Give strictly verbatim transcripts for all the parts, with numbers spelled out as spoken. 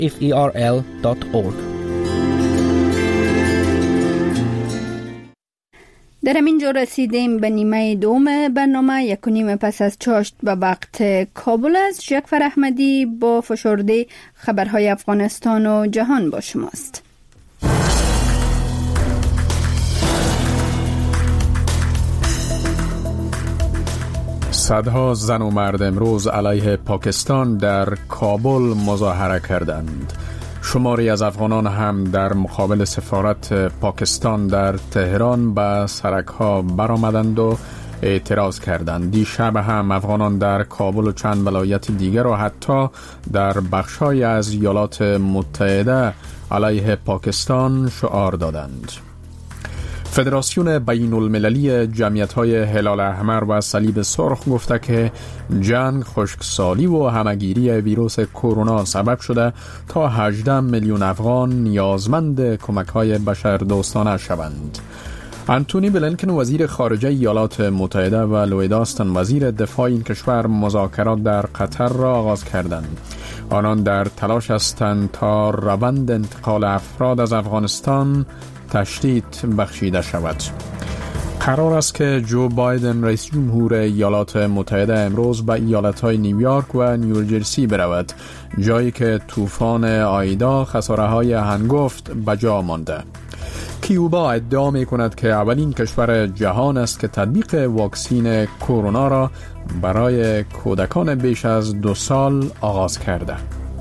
اف ای آر ال دات اورگ. در همینجا رسیدیم به نیمه دوم برنامه. یک و نیم پس از چاشت به وقت کابل است. جعفر احمدی با فشرده خبرهای افغانستان و جهان با شماست. صدها زن و مرد امروز علیه پاکستان در کابل مظاهره کردند. شماری از افغانان هم در مقابل سفارت پاکستان در تهران به سرک‌ها برآمدند و اعتراض کردند. دیشب هم افغانان در کابل و چند ولایت دیگر و حتی در بخش‌های از ایالات متحده علیه پاکستان شعار دادند. فدراسیون بین المللی جمعیت‌های هلال احمر و صلیب سرخ گفته که جنگ، خشکسالی و همگیری ویروس کرونا سبب شده تا هجده میلیون افغان نیازمند کمک‌های بشردوستانه شوند. انتونی بلینکن وزیر خارجه ایالات متحده و لوید آستن وزیر دفاع این کشور مذاکرات در قطر را آغاز کردند. آنان در تلاش هستند تا روند انتقال افراد از افغانستان تشدید بخشیده شود. قرار است که جو بایدن رئیس جمهور ایالات متحده امروز به ایالت‌های نیویورک و نیوجرسی برود، جایی که طوفان آیدا خساره‌های هنگفت به جا مانده. کیوبا ادعا می‌کند که اولین کشور جهان است که تطبیق واکسین کرونا را برای کودکان بیش از دو سال آغاز کرده.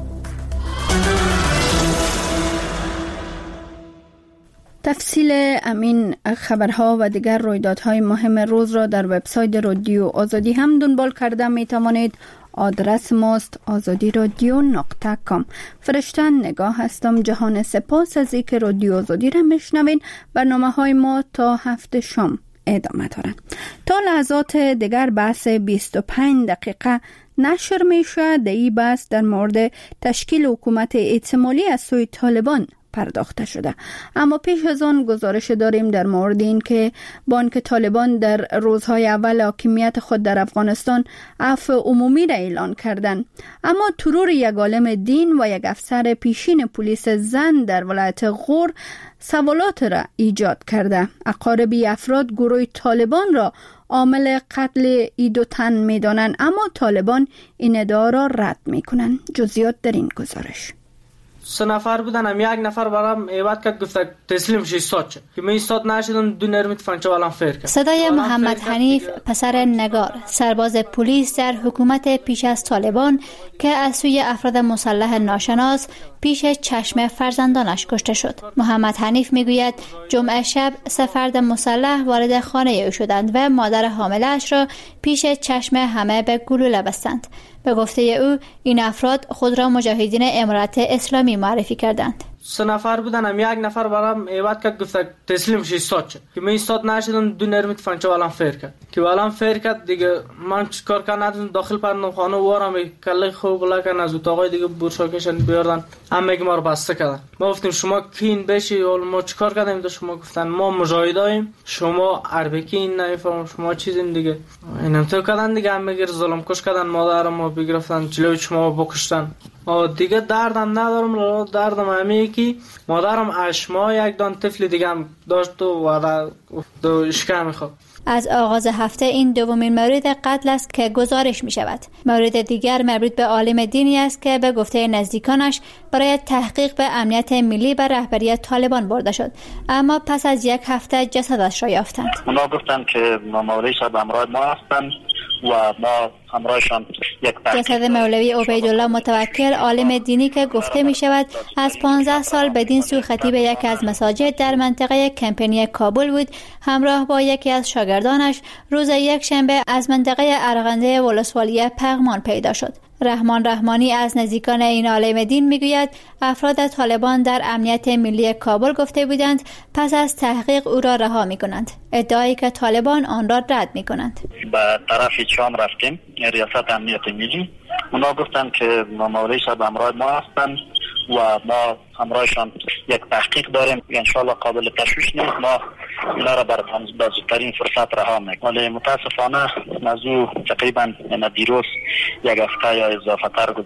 تفصیل امین خبرها و دیگر رویدادهای مهم روز را در وبسایت رادیو آزادی هم دنبال کرده می توانید. آدرس ماست آزادی رادیو نقطه کام. فرشته نگاه هستم. جهان سپاس از اینکه رادیو آزادی را میشنوین. برنامه های ما تا هفته شام ادامه دارد. تا لحظات دیگر بحث بیست و پنج دقیقه نشر میشه. در این بحث در مورد تشکیل حکومت احتمالی از سوی طالبان پرداخته شده. اما پیش از آن گزارش داریم در مورد این که بانک طالبان در روزهای اول حاکمیت خود در افغانستان عفو عمومی را اعلان کردند. اما ترور یک عالم دین و یک افسر پیشین پلیس زن در ولایت غور سوالات را ایجاد کرده. اقاربی افراد گروه طالبان را عامل قتل ای دو تن می دانند، اما طالبان این ادعا را رد می کنند. جزئیات در این گزارش. سه نفر بودن، هم یک نفر برام ایواد کرد گفت تسلیم شی استاد شد که من استاد نشدم. دو نرمی تفنگچه والام فیر کرد. صدای محمد حنیف پسر نگار، سرباز پلیس در حکومت پیش از طالبان که از سوی افراد مسلح ناشناس پیش چشم فرزندانش کشته شد. محمد حنیف میگوید جمعه شب سه فرد مسلح وارد خانه او شدند و مادر حامله‌اش را پیش چشم همه به گلوله بستند. به گفته او این افراد خود را مجاهدین امارت اسلامی معرفی کردند. سه نفر بودن، هم یک نفر برام ایواد کرد گفت تسلیم شی استاد شد که من استاد نشدم. دو نرمی تفنگچه والام فیر کرد که والام فیر کرد دیگه. من چیکار کنم؟ داخل پردم خانه وارم کله خوب لکن از اتاقای دیگه برشاکشن بیاردن. همه ما رو بسته کردن. ما گفتیم شما کین بشی. ما چیکار کردیم؟ شما گفتن ما مجاهدایم، شما اربکین نمیفهمم، شما چیزین دیگه. اینم تو کردن دیگه. همه گیر ظلم کش کردن، مادرم ما بگرفتن جلوی شما بکشتن. دیگه دردم ندارم. دردم همه که مادرم اشما یک دان طفل دیگه هم داشت و دو اشکه میخواد. از آغاز هفته این دومین مورد قتل است که گزارش می شود. مورد دیگر مربوط به عالم دینی است که به گفته نزدیکانش برای تحقیق به امنیت ملی به رهبری طالبان برده شد، اما پس از یک هفته جسدش را یافتند. اونا گفتن که مولوی صاحب همراه ما هستند و ما همراهشان یک جسد مولوی عبیدالله متوکل، عالم دینی که گفته می شود از پانزده سال بدین سو خطیب یکی از مساجد در منطقه کمپینی کابل بود، همراه با یکی از شاگردانش روز یک شنبه از منطقه ارغنده ولسوالی پغمان پیدا شد. رحمان رحمانی از نزدیکان این عالم دین میگوید افراد طالبان در امنیت ملی کابل گفته بودند پس از تحقیق او را رها میکنند، ادعایی که طالبان آن را رد میکنند. به طرف شام رفتیم ریاست امنیت ملی، اونا گفتند که مولوی صاحب همراه ما هستند و ما همراهشان یک تحقیق داریم، انشالله قابل تشویش نیست، ما اینا را بر زودترین فرصت رها میکنیم. ولی متاسفانه موضوع تقریبا دیروز یک هفته یا اضافه تر گذشت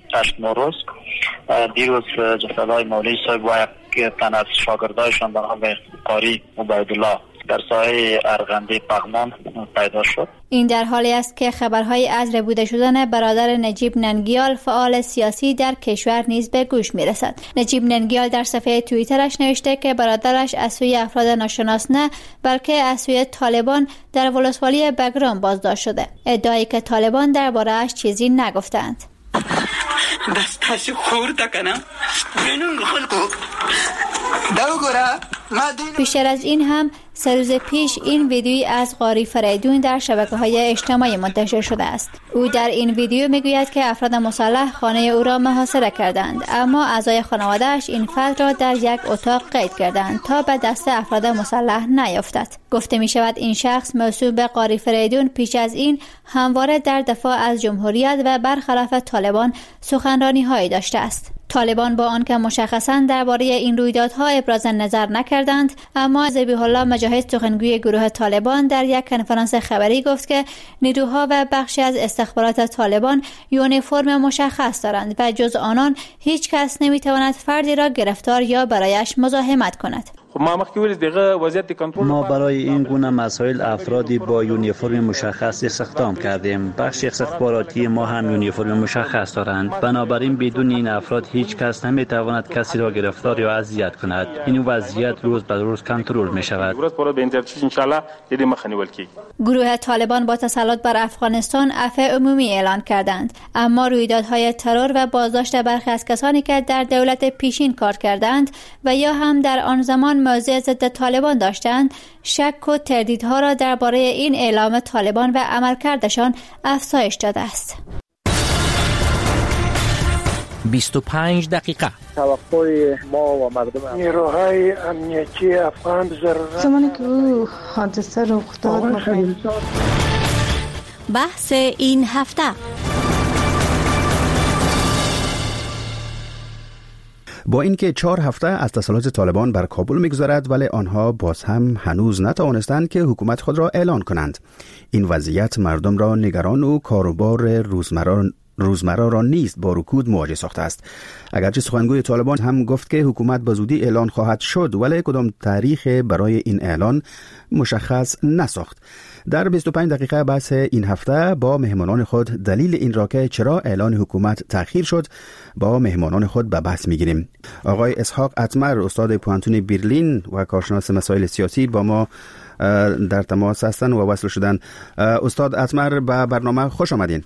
هشت روز دیروز جسدهای مولوی صاحب و یک تن از شاگردایشان به نام قاری عبیدالله در ساحه ارغندی پغمان پیدا شد. این در حالی است که خبرهای از ربوده شدن برادر نجیب ننگیال فعال سیاسی در کشور نیز به گوش می رسد. نجیب ننگیال در صفحه توییترش نوشته که برادرش از سوی افراد ناشناس نه بلکه از سوی طالبان در ولسوالی بگرام بازداشت شده. ادعایی که طالبان درباره‌اش چیزی نگفتند. دستش خورده کنم بینون خلقو دو گره بیشتر از این هم سه روز پیش این ویدیویی از قاری فریدون در شبکه‌های اجتماعی منتشر شده است. او در این ویدیو میگوید که افراد مسلح خانه او را محاصره کردند، اما اعضای خانواده‌اش این فرد را در یک اتاق قید کردند تا به دست افراد مسلح نیفتد. گفته می شود این شخص موسوم به قاری فریدون پیش از این همواره در دفاع از جمهوریت و برخلاف طالبان سخنرانی‌هایی داشته است. طالبان با آنکه مشخصاً درباره این رویدادها ابراز نظر نکردند، اما ذبیح الله مجاهد سخنگوی گروه طالبان در یک کنفرانس خبری گفت که نیروها و بخشی از استخبارات طالبان یونیفرم مشخص دارند و جز آنان هیچ کس نمیتواند فردی را گرفتار یا برایش مزاحمت کند. ما برای این گونه مسائل افرادی با یونیفرم مشخص استخدام کردیم. بخش استخباراتی ما هم یونیفرم مشخص دارند. بنابراین بدون این افراد هیچ کس نمیتواند کسی را گرفتار یا اذیت کند. این وضعیت روز به روز کنترل می شود. گروه طالبان با تسلط بر افغانستان عفو عمومی اعلان کردند، اما رویدادهای ترور و بازداشت برخی از کسانی که در دولت پیشین کار کردند و یا هم در آن زمان موضع ضد طالبان داشتند، شک و تردیدها را درباره این اعلام طالبان و عملکردشان افزایش داده است. بیست و پنج دقیقه توقع ما و مردم نیروهای امنیتی افغان ضرورت زمانی که او حادثه رخ داد. بحث این هفته: با اینکه چهار هفته از تسلط طالبان بر کابل می‌گذرد، ولی آنها باز هم هنوز نتوانستند که حکومت خود را اعلان کنند. این وضعیت مردم را نگران و کاروبار روزمره روزمره را نیز با رکود مواجه ساخته است. اگرچه سخنگوی طالبان هم گفت که حکومت به زودی اعلان خواهد شد، ولی کدام تاریخ برای این اعلان مشخص نساخت. در بیست و پنج دقیقه بحث این هفته با مهمانان خود دلیل این را که چرا اعلان حکومت تأخیر شد با مهمانان خود به بحث میگیریم. آقای اسحاق اتمر، استاد پوهنتون برلین و کارشناس مسائل سیاسی، با ما در تماس هستند و وصل شدن. استاد اتمر، به برنامه خوش آمدین.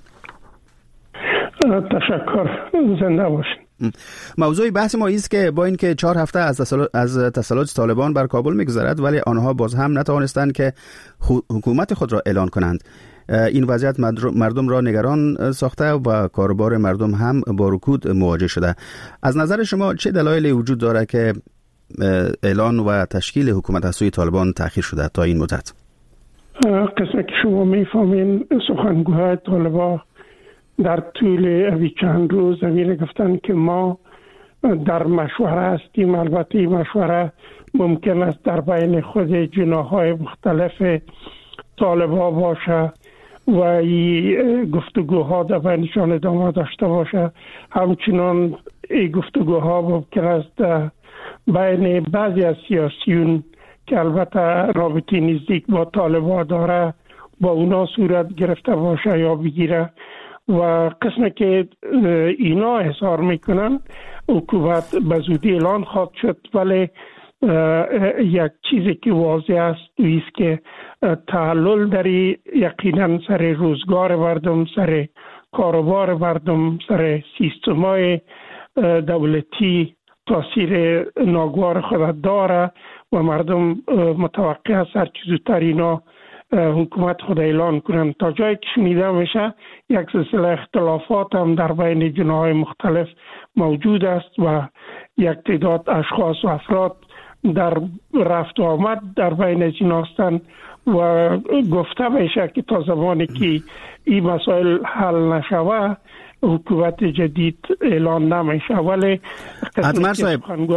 تشکر، زنده باشین. موضوع بحث ما است که با اینکه چهار هفته از تسلط از تسلط طالبان بر کابل میگذرد، ولی آنها باز هم نتوانستند که حکومت خود را اعلان کنند. این وضعیت مردم را نگران ساخته و کاروبار مردم هم با رکود مواجه شده. از نظر شما چه دلایلی وجود داره که اعلان و تشکیل حکومت از سوی طالبان تأخیر شده تا این مدت؟ قسمت که شما میفهمین سخنگوهای طالبان در طول اوی چند روز اوی گفتن که ما در مشوره هستیم. البته این مشوره ممکن است در بین خود جناح‌های مختلف طالبا باشه و این گفتگوها در بینشان ادامه داشته باشه. همچنان این گفتگوها ممکن است بین بعضی از سیاسیون که البته رابطه نزدیک با طالبا داره با اونا صورت گرفته باشه یا بگیره. و قسمی که اینا اظهار میکنن حکومت به زودی اعلان خواهد شد، ولی یک چیزی که واضح است است که تعلل در یقینا سر روزگار مردم، سر کاروبار مردم، سر سیستمای دولتی تاثیر ناگوار خود داره و مردم متوقع است هر چیز زودتر اینا حکومت خود اعلان کنند. تا جایی که شنیده میشه یک سلسله اختلافات هم در بین جناح‌های مختلف موجود است و یک تعداد اشخاص و افراد در رفت و آمد در بین از این هستند و گفته میشه که تا زمانی که این مسائل حل نشوه حکومت جدید اعلان نمیشه. ولی ادمر صاحب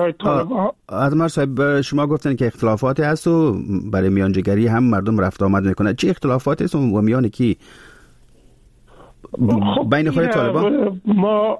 ادمر صاحب شما گفتن که اختلافاتی هست و برای میانجیگری هم مردم رفت آمد میکنه. چه اختلافاتی هست و میان کی؟ خب بین خود طالبان؟ ما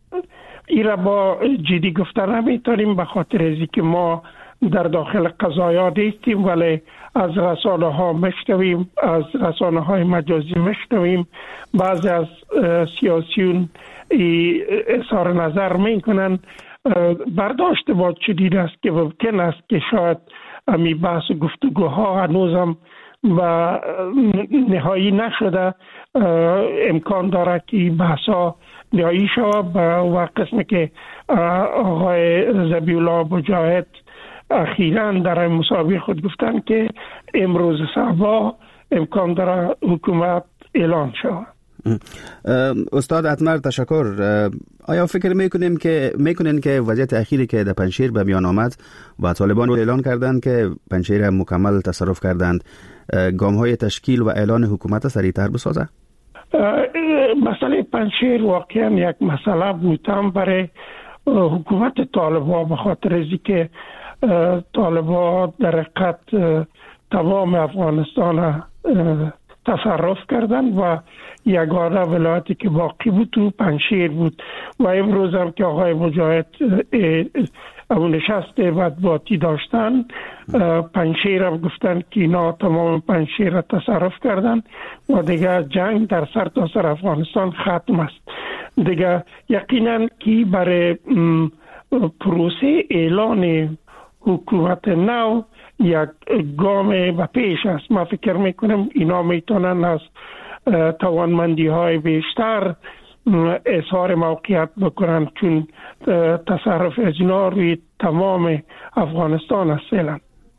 این را با جدی گفتن نمیتونیم، به خاطر از که ما در داخل قضایا نیستیم، ولی از رسانه ها مشنویم، از رسانه های مجازی مشنویم، بعضی از سیاسیون اظهار نظر میکنن. برداشت ما چنین است که ممکن است که شاید امی بحث و گفتگوها هنوزم و نهایی نشده، امکان داره که بحثا نهایی شود و قسمی که آقای ذبیح الله مجاهد اخیراً در مسابقه خود گفتن که امروز صبح امکان داره حکومت اعلان شود. استاد اتمر تشکر. آیا فکر میکنیم که میکنین که وضعیت اخیری که در پنجشیر به میان آمد و طالبان رو اعلان کردند که پنجشیر مکمل تصرف کردند، گام های تشکیل و اعلان حکومت سریعتر بسازه؟ مسئله پنجشیر واقعا یک مسئله بودم برای حکومت طالبان، به خاطر از که طالبان در حقیقت تمام افغانستان تصرف کردن و یگانه ولایتی که باقی بود تو پنجشیر بود و امروز هم که آقای مجاهد اون نشست مطبوعاتی داشتن، پنجشیر هم گفتن که اینا تمام پنجشیر را تصرف کردن و دیگه جنگ در سر تا سر افغانستان ختم است. دیگه یقینا که برای پروسه اعلان حکومت نو یک گام به پیش است. ما فکر میکنم اینا میتونن از توانمندی های بیشتر اظهار موقعیت بکنن، چون تصرف از اینا روی تمام افغانستان است فعلا.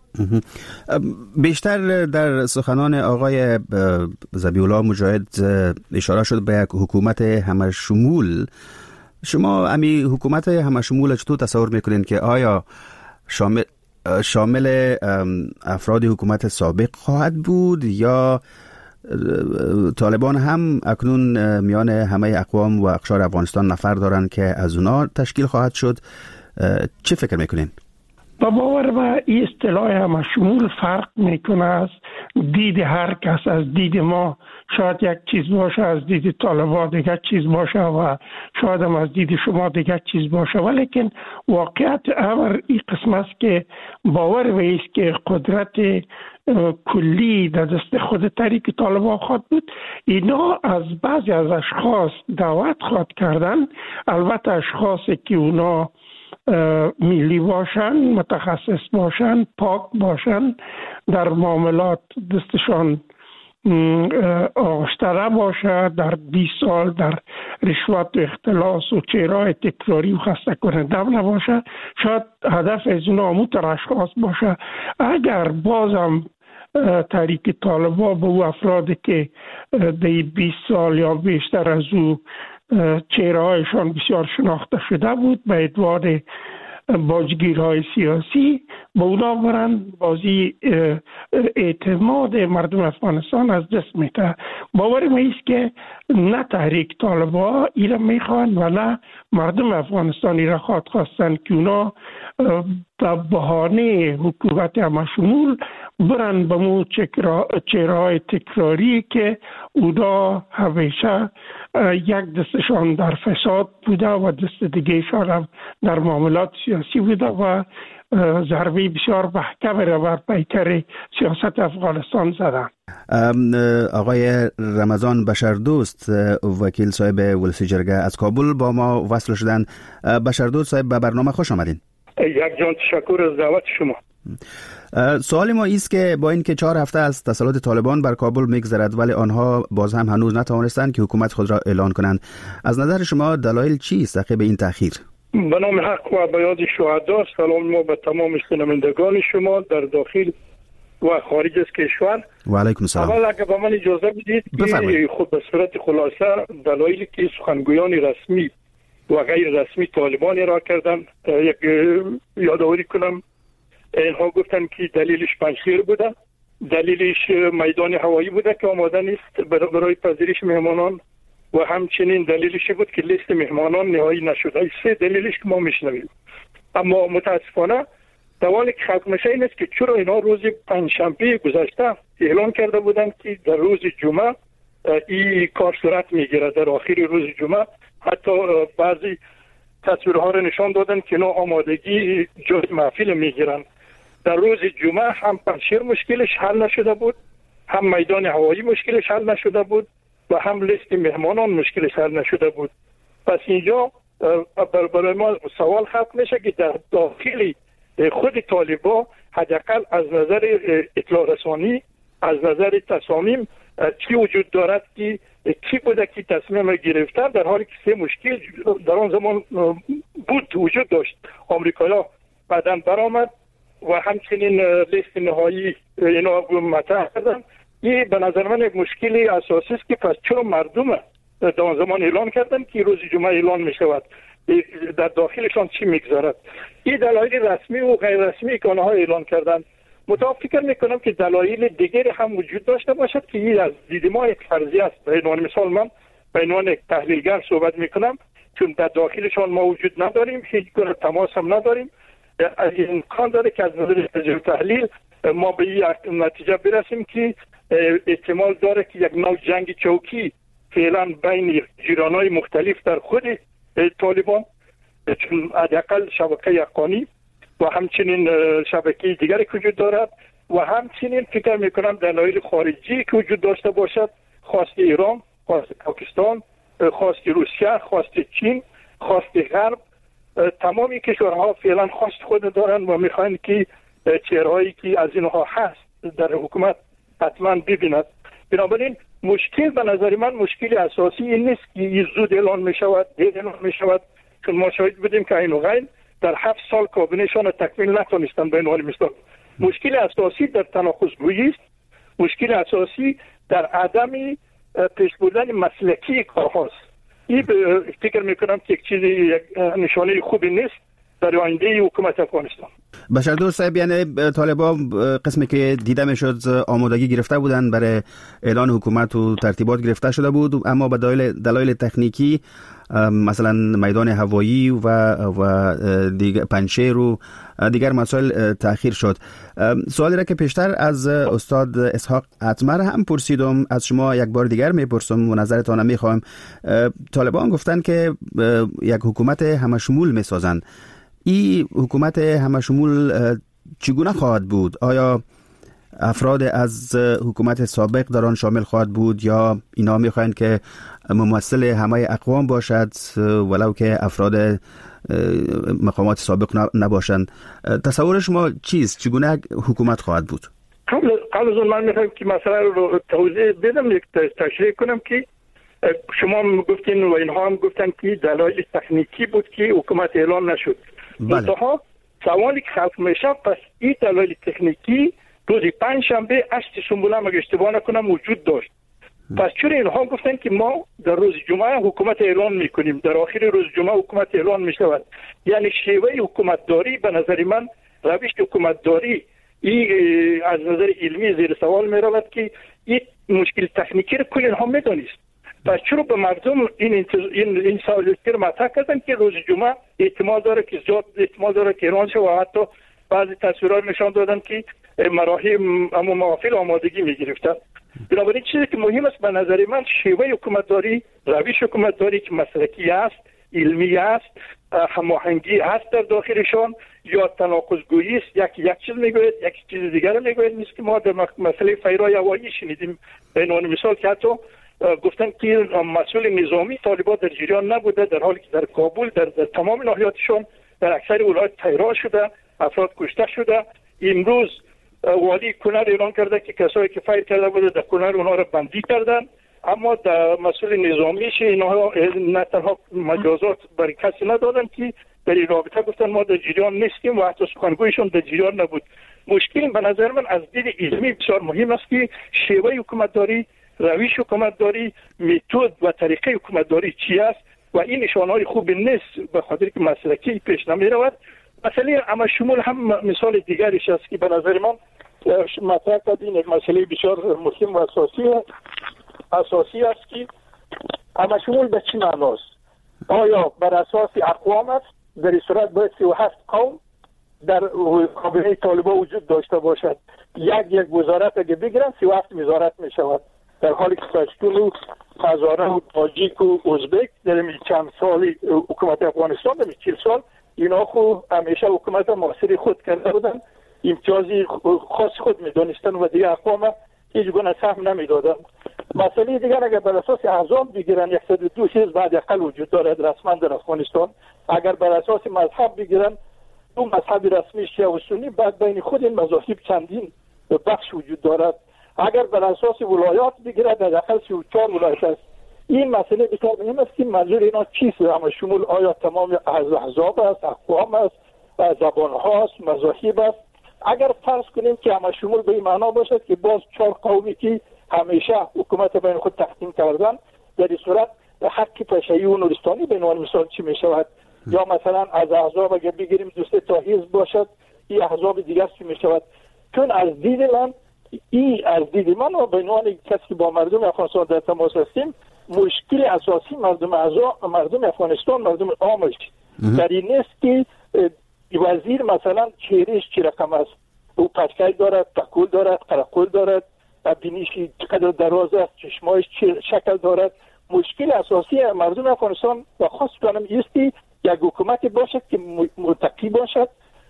بیشتر در سخنان آقای ذبیح الله مجاهد اشاره شد به یک حکومت همشمول. شما امی حکومت همشمول چطور تصور میکنین که آیا شامل شامل افراد حکومت سابق خواهد بود یا طالبان هم اکنون میان همه اقوام و اقشار افغانستان نفر دارن که از اونا تشکیل خواهد شد؟ چه فکر میکنین؟ با باور به این اصطلاح همشمول فرق میکنه است. دید هر کس از دید ما شاید یک چیز باشه، از دید طالبان دیگر چیز باشه و شاید هم از دید شما دیگر چیز باشه، ولیکن واقعیت امر این قسم است که باور به است که قدرت کلی در دست خود تحریک طالبان خواهد بود. اینا از بعضی از اشخاص دعوت خواهد کردن، البته اشخاصی که اونا ملی باشن، متخصص باشن، پاک باشن، در معاملات دستشان آشتره باشه، در بیست سال در رشوت و اختلاس و چهرهای تکراری و خسته کننده نباشه. شاید هدف از اینا همونطور اشخاص باشه. اگر بازم تحریک طالبان به او افرادی که در بیست سال یا بیشتر از او چهرهایشان بسیار شناخته شده بود به ادوار باجگیرهای سیاسی به اونا برن، بازی اعتماد مردم افغانستان از دست میده. باور میست که نه تحریک طالبان ایره میخوان و نه مردم افغانستان ایره خواهد خواستن که اونا به بهانه حکومت همشمول برن به مو چهرهای تکراری که اونا همیشه یک دستشان در فساد بوده و دست دیگه شان هم در معاملات سیاسی بوده و ضربه بسیار محکم را بر پیکر سیاست افغانستان زدن. آقای رمضان بشردوست، وکیل صاحب ولسی جرگه از کابل با ما وصل شدن. بشردوست صاحب به برنامه خوش آمدین. یک جان تشکر از دعوت شما. سوال ما ایست که با اینکه چهار هفته از تسلط طالبان بر کابل میگذرد ولی آنها باز هم هنوز نتوانستند که حکومت خود را اعلان کنند، از نظر شما دلایل چیست عقب این تأخیر؟ به نام حق و به یاد شهدا سلام ما به تمام شنوندگان شما در داخل و خارج از کشور. و علیکم السلام. اول اگر به من اجازه بدید که خود به صورت خلاصه دلایلی که سخنگویان رسمی و غیر رسمی طالبان را کردن یک یادآوری کنم. اینها گفتن که دلیلش پنجشیر بوده، دلیلش میدان هوایی بوده که آماده نیست برای پذیرش مهمانان و همچنین دلیلش بود که لیست مهمانان نهایی نشده. سه دلیلش که ما میشنویم. اما متاسفانه سوالی که خلق میشه این است که چرا اینا روز پنجشنبه گذشته اعلان کرده بودند که در روز جمعه این کار صورت میگیره، در آخر روز جمعه حتی بعضی تصویرها را نشان دادن که اینا آمادگی جای محفل میگیرن. در روز جمعه هم پنجشیر مشکلش حل نشده بود، هم میدان هوایی مشکلش حل نشده بود و هم لیست مهمانان مشکلش حل نشده بود. پس اینجا برای ما سوال خلق میشه که در داخل خود طالبا حداقل از نظر اطلاع رسانی، از نظر تصامیم چی وجود دارد که کی بوده که تصمیم گرفته، در حالی که سه مشکل در آن زمان بود وجود داشت. آمریکایی‌ها بعداً برآمد و همچنین لیست نهایی اینا مطرح کردن. این به نظر من یک مشکلی اساسی است که پس چرا مردم در آن زمان اعلان کردن که روز جمعه اعلان می شود، در داخلشان چی میگذارد. این دلایل رسمی و غیر رسمی که آنها اعلان کردن. متأ فکر میکنم که دلایل دیگری هم وجود داشته باشد که این از دید ما یک فرضیه است. به عنوان مثال من به عنوان یک تحلیلگر صحبت میکنم، چون در داخلشان ما وجود نداریم، هیچ گونه تماس هم نداریم. امکان داره که از نظر تحلیل ما به این نتیجه برسیم که احتمال داره که یک نوع جنگ چوکی فعلا بین جیرانهای مختلف در خود طالبان، چون حداقل شبکه افغانی و همچنین شبکه دیگری که وجود دارد و همچنین فکر میکنم دلایل خارجی که وجود داشته باشد، خواست ایران، خواست پاکستان، خواست روسیه، خواست چین، خواست غرب، تمامی کشورها فعلا خواست خود دارن و میخواین که چهرهایی که از اینها هست در حکومت حتما ببیند. بنابراین مشکل به نظر من مشکل اساسی این نیست که زود اعلان می شود، دیر اعلان می شود، چون ما شاهد بودیم که این غین در هفت سال کابینهشان را تکمیل نتونستن. به عنوان مثال مشکل اساسی در تناقض‌گویی است، مشکل اساسی در عدم پیش بردن مسلکی کارهاست. این فکر میکنم که یک چیزی یک نشانه خوبی نیست در آینده حکومت افغانستان. بشردوست صاحب، یعنی طالبان قسمی که دیده میشد آمادگی گرفته بودن برای اعلان حکومت و ترتیبات گرفته شده بود، اما به دلایل دلایل تکنیکی مثلا میدان هوایی و و دیگر پنجشیر و دیگر مسائل تأخیر شد. سوالی را که پیشتر از استاد اسحاق اتمر هم پرسیدم، از شما یک بار دیگر میپرسم و نظرتان میخواهم. طالبان گفتن که یک حکومت همشمول میسازند. این حکومت همشمول چگونه خواهد بود؟ آیا افراد از حکومت سابق در آن شامل خواهد بود یا اینا میخواین که ممثل همه اقوام باشد ولو که افراد مقامات سابق نباشند؟ تصور شما چیست؟ چگونه حکومت خواهد بود؟ قبل قبل از اون من میخوایم که مسئله رو توضیح بدم، یک تشریح کنم که شما گفتین و اینها هم گفتن که دلایل تکنیکی بود که حکومت اعلان نشد. منتها سوالی که خلق میشه، پس این دلایل تکنیکی روز پنج شنبه هشت سنبوله مگه اشتباه نکنم وجود داشت. پس چرا اینها گفتن که ما در روز جمعه حکومت اعلان میکنیم، در آخر روز جمعه حکومت اعلان میشود؟ یعنی شیوه حکومت داری به نظر من، روش حکومت داری این از نظر علمی زیر سوال میرود که این مشکل تکنیکی رو کل اینها میدانست. پس چرا به مردم این این این سوال رو مطرح کردن که روز جمعه احتمال داره که زیاد احتمال داره که ایران شه و حتی بعضی تصویرات نشان دادن که مراحل اما موافق آمادگی میگرفتن. بنابراین چیزی که مهم است به نظر من شیوه حکومت داری، روش حکومت داری که مسلکی است، علمی است، هماهنگی هست در داخلشان یا تناقض‌گویی است. یک یک چیز میگوید یک چیز دیگر میگوید. نیست که ما در مسئله فیرای هوایی شنیدیم به عنوان مثال که حتی گفتن که مسئول نظامی طالبان در جریان نبوده، در حالی که در کابل در, در تمام ناحیاتشان در اکثر ولایات تیرها شده، افراد کشته شده. امروز والی کنر اعلان کرده که کسایی که فایر کرده بوده در کنر اونها را بندی کردن، اما در مسئول نظامیش اینها نه تنها مجازات برای کسی ندادن که در این رابطه گفتن ما در جریان نیستیم و حتی سخنگویشون در جریان نبود. مشکل به نظر من از دید علمی بسیار مهم است که شیوه حکومت داری، روش حکومت داری، متد و طریقه حکومت داری چی است و این نشانه‌های خوب نیست به خاطر که مسلکی پیش نمی رود. مسئله اما شمول هم مثال دیگریش است که به نظر من مطرح کردین. یک مسئله بسیار مهم و اساسی اساسی است که اما شمول به چی معناست؟ آیا بر اساس اقوام است؟ در این صورت باید سی و هفت قوم در کابینه طالبان وجود داشته باشد. یک یک وزارت اگه بگیرن سی و هفت وزارت می شود. در حالی که پشتون و هزاره و تاجیک و ازبک در این چند سالی حکومت افغانستان در چهل سال اینا خو همیشه حکومت معاصر خود کرده بودن، امتیازی خاص خود میدونستن و دیگه اقوام هیچ گونه سهم نمیدادن. مسئله دیگر اگر بر اساس احزاب بگیرن صد و دو حزب بعد اقل وجود دارد رسما در افغانستان. اگر بر اساس مذهب بگیرن دو مذهب رسمی شیعه و سنی، بعد بین خود این مذاهب چندین بخش وجود دارد. اگر بر اساس ولایات بگیرد در اقل سی و چهار ولایت است. این مسئله بسیار مهم است که منظور اینا چیست؟ اما شمول آیا تمام احزاب است، اقوام است، زبان هاست، مذاهب است؟ اگر فرض کنیم که همه شمول به این معنا باشد که باز چهار قومی که همیشه حکومت بین خود تقسیم کردن، در این صورت حق پشه‌ای و نورستانی به عنوان مثال چی می شود؟ یا مثلا از احزاب اگر بگیریم دو سه تا حزب باشد، این احزاب دیگر چی می شود؟ چون از دید من این از دید من و به عنوان کسی که با مردم افغانستان در تماس هستیم، مشکل اساسی مردم ازا مردم افغانستان مردم عامش در این نیست که وزیر مثلا چهرهش چی رقم است، او پشکای دارد، تکول دارد، قرقول دارد، بینیشی چقدر دراز است، چشمایش چه شکل دارد. مشکل اساسی مردم افغانستان و خاص کنم است که یک حکومت باشد که متقی باشد،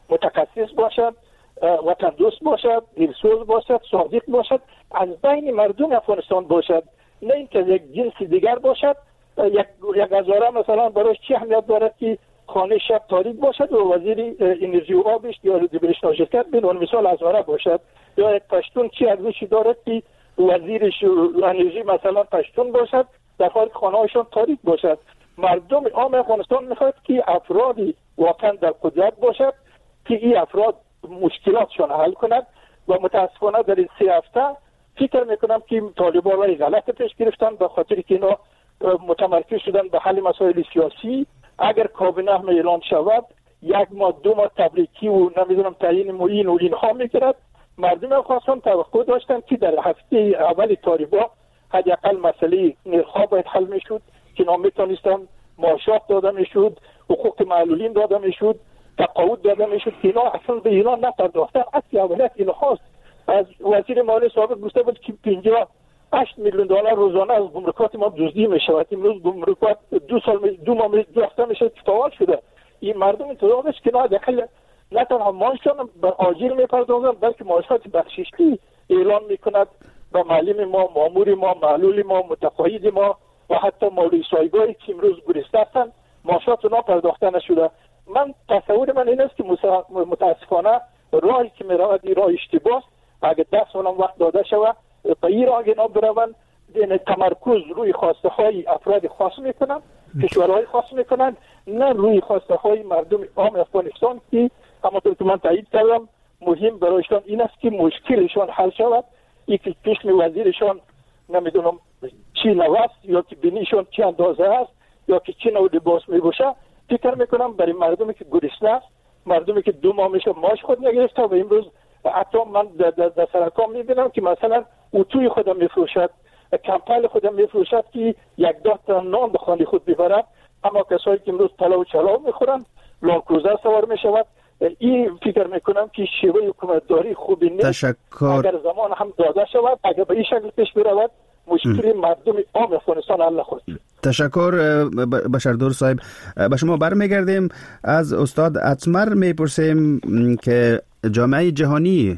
متخصص باشد، وطن دوست باشد، دلسوز باشد، صادق باشد، از بین مردم افغانستان باشد، نه اینکه یک جنس دیگر باشد. یک یک هزاره مثلا برایش چه اهمیت دارد که خانه شب تاریک باشد و وزیر انرژی و آبش یا دیبرش شرکت به عنوان مثال هزاره باشد، یا یک پشتون چه ارزشی دارد که وزیرش انرژی مثلا پشتون باشد در حالی که خانه هاشون تاریک باشد. مردم عام افغانستان میخواد که افرادی واقعا در قدرت باشد که این افراد مشکلاتشون حل کند و متاسفانه در این سه هفته فکر میکنم که طالبان رای غلط پیش گرفتن به خاطر که اینا متمرکز شدن به حل مسائل سیاسی. اگر کابینه هم اعلان شود یک ماه دو ماه تبریکی و نمیدونم تعیین معین و اینها میگیرد. مردم افغانستان توقع داشتن که در هفته اول طالبان حداقل مسئله نرخ‌ها باید حل میشد که اینا میتونستن معاشات داده میشد، حقوق معلولین داده میشد، تقاعد داده میشد که اینا اصلا به اینا نپرداختن. اصل اولیت اینهاست. از وزیر مالی سابق گفته بود که پنجاه و هشت میلیون دلار روزانه از گمرکات ما دزدی میشود. امروز گمرکات دو سال دو ماه دو هفته میشه فعال شده. این مردم انتظار است که نه داخل نه تنها معاششان به آجیل میپردازند بلکه معاشات بخششی اعلان میکند به معلم ما، مامور ما، معلول ما، متقاعد ما و حتی مالی سایگاهی که امروز گریسته هستند معاشات اونا پرداخته نشده. من تصور من این است که متاسفانه راهی که میرود این راه اشتباه. اگر ده سال هم وقت داده شود به این راه اینا بروند، دین تمرکز روی خواسته های افراد خاص میکنن، کشورهای خاص میکنن، نه روی خواسته های مردم عام افغانستان که همونطور که من تایید کردم مهم برایشان این است که مشکلشان حل شود. یکی چشم وزیرشان نمیدونم چی نوست یا که بینیشان چی اندازه است یا که چی نوع لباس میبوشه. فکر میکنم برای مردمی که گرسنه است، مردمی که دو ماه میشه ماش خود نگرفته و امروز حتی من در, در, در سرکام میبینم که مثلا اتوی خودم میفروشد، کمپل خودم میفروشد که یک دو تا نان به خانه خود ببرد. اما کسایی که امروز پلاو چلاو میخورن لانکروزر سوار میشود. این فکر میکنم که شیوه حکومتداری خوبی نیست. تشکر. اگر زمان هم داده شود، اگر به این شکل پیش برود، مشکل مردم عام افغانستان حل خواهد شد. تشکر بشردور صاحب. به شما برمیگردیم. از استاد اتمر میپرسیم که جامعه جهانی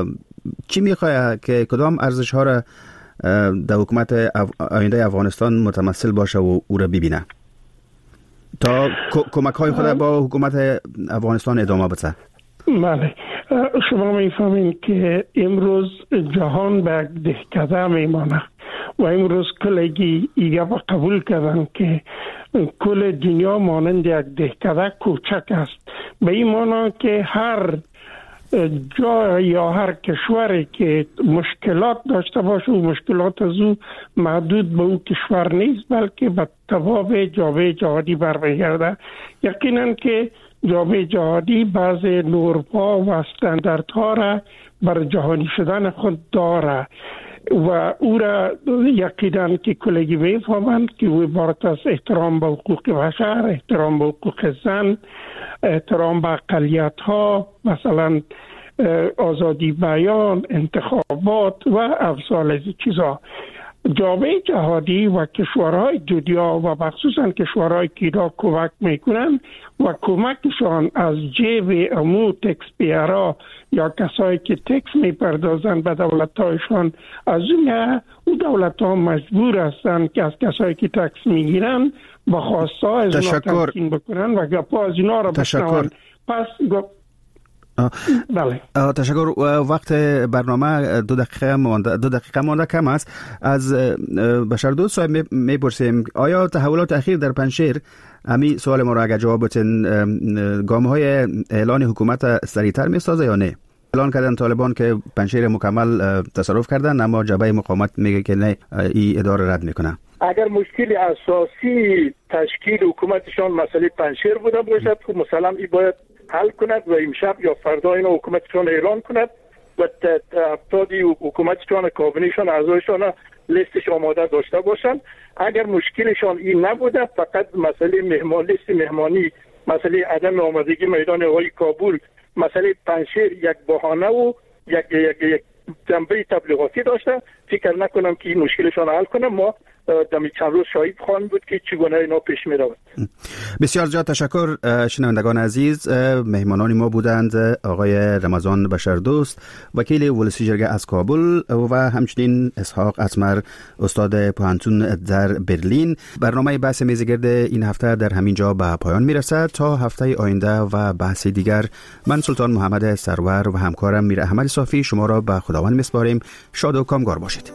چی میخواه که کدام ارزش ها را در حکومت آینده افغانستان متمثل باشه و او را ببینه تا کمک های خود با حکومت افغانستان ادامه بده؟ بله، شما میفهمین که امروز جهان به یک دهکده میمانه و امروز کلگی ایگه با قبول کردن که کل دنیا مانند یک دهکده کوچک است. به این مانا که هر جا یا هر کشوری که مشکلات داشته باشه و مشکلات از او محدود به اون کشور نیست بلکه به تباب جامعه جهانی برمیگرده. یقینا که جامعه جهانی بعض نورم‌ها و استانداردها را بر جهانی شدن خود داره و او را یقینا که کلگی میفهمند که او عبارت از احترام به حقوق بشر، احترام به حقوق زن، احترام به اقلیت ها، مثلا آزادی بیان، انتخابات و امثال از چیزا. جامعه جهادی و کشورهای دنیا و مخصوصا کشورهای که اینا کمک میکنن و کمکشان از جیب امو تکس پیرا یا کسایی که تکس میپردازن به دولتایشان، از اون او دولت ها مجبور هستن که از کسایی که تکس میگیرن با خواسته از اونا تمکین بکنن و گپا از اینا را بشنون. پس گپ بله. تشکر. وقت برنامه دو دقیقه مانده دو دقیقه مانده کم است. از بشردوست صاحب میپرسیم آیا تحولات اخیر در پنجشیر، امی سوال ما را اگر جواب بتین، گام های اعلان حکومت سریعتر میسازه یا نه؟ اعلان کردن طالبان که پنجشیر مکمل تصرف کردن، اما جبهه مقاومت میگه که نه، این اداره رد میکنه. اگر مشکل اساسی تشکیل حکومتشان مسئله پنجشیر بوده باشد، خب مثلا این باید حل کند و امشب یا فردا اینا حکومتشان اعلان کند و افرادی حکومتشان، کابینهشان، اعضایشان لیستش آماده داشته باشند. اگر مشکلشان این نبوده، فقط مسئله مهمان لیست مهمانی، مسئله عدم آمادگی میدان هوایی کابل، مسئله پنجشیر یک بهانه و یک یک یک جنبه تبلیغاتی داشته، فکر نکنم که این مشکلشان حل کنه. ما دمی چند روز شاهد خواهیم بود که چگونه اینا پیش می رود. بسیار زیاد تشکر. شنوندگان عزیز، مهمانان ما بودند آقای رمضان بشردوست، وکیل ولسی جرگه از کابل، و همچنین اسحاق اسمر، استاد پوهنتون در برلین. برنامه بحث میزگرد این هفته در همین جا به پایان می رسد. تا هفته آینده و بحث دیگر، من سلطان محمد سرور و همکارم میر احمد صافی شما را به خداوند میسپاریم. شاد و کامگار باشید.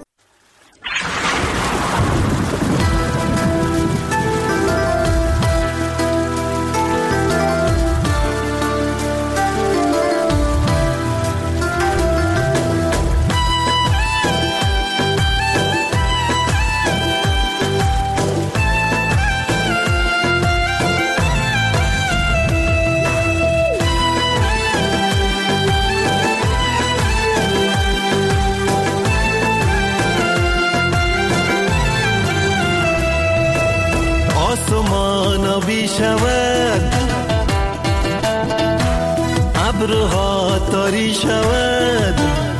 ابرها تاری شود،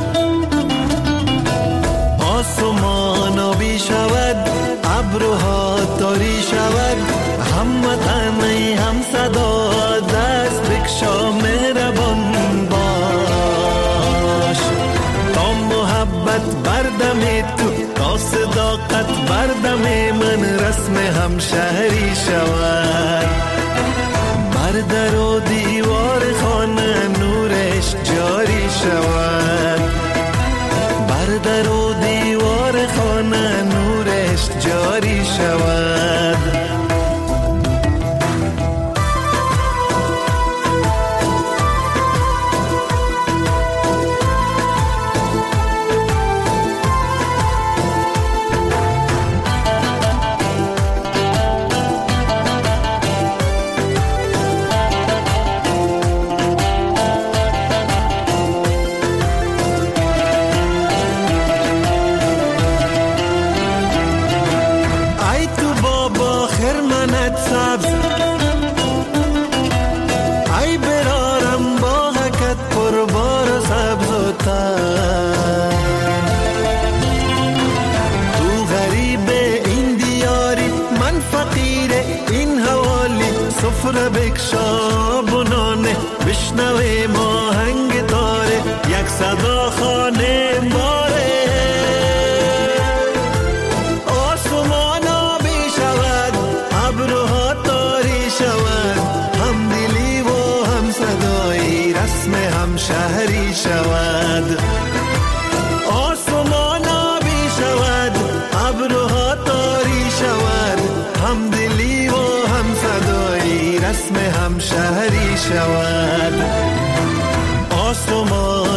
آسمان آبی شود، ابرها تاری شود، هموطن هم صدا دست بکشا مهربان باش، تا محبت بردم تو، تا صداقت بردم من رسم همشهری شود، بر در و دیوار خانه نورش جاری شود، بر در و دیوار خانه نورش جاری شود. سفره بکشا بنانه، بشنوه ماهنگ تاره، یک صدا خانه باره، آسمان آبی شود، ابرها تاری شود، هم دلی و هم صدایی رسم هم شهری شود، آسمان آبی شود، ابرها تاری شود، هم دلی و هم صدایی رسم هم شهری شود، آسمان